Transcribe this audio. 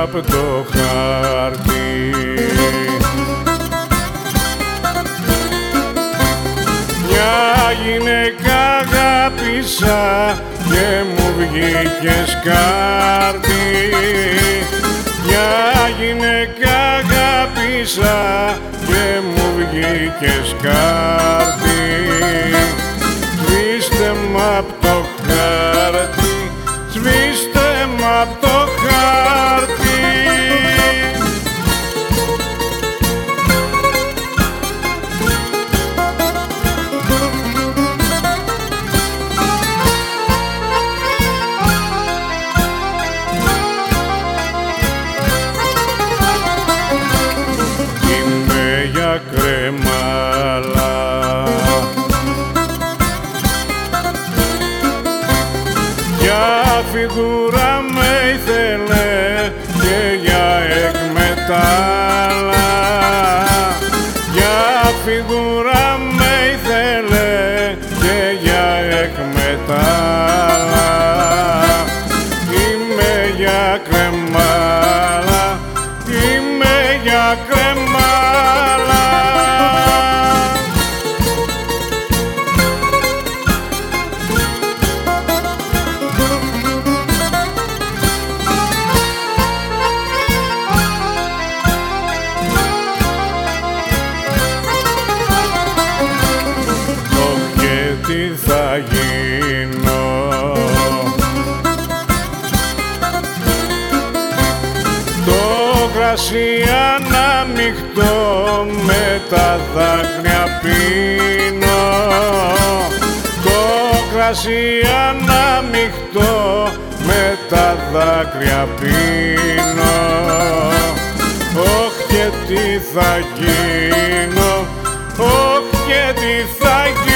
απ' το χάρτη. Μια γυναίκα αγάπησα και μου βγήκες κάρτη. Μια γυναίκα αγάπησα και μου βγήκες κάρτη. Σβήστε μ' απ' το χάρτη, σβήστε μ' απ' το χάρτη. Είμαι για κρεμάλα, για φιγούρα με ήθελε και για εκμετάλλα. Για φιγούρα με ήθελε και για εκμετάλλα. Είμαι για κρεμάλα, είμαι για κρεμάλα. Τι θα γίνω, το κρασί αναμειχτό με τα δάκρυα πίνω. Το κρασί αναμειχτό με τα δάκρυα πίνω. Όχ και τι θα γίνω, όχ και τι θα γίνω.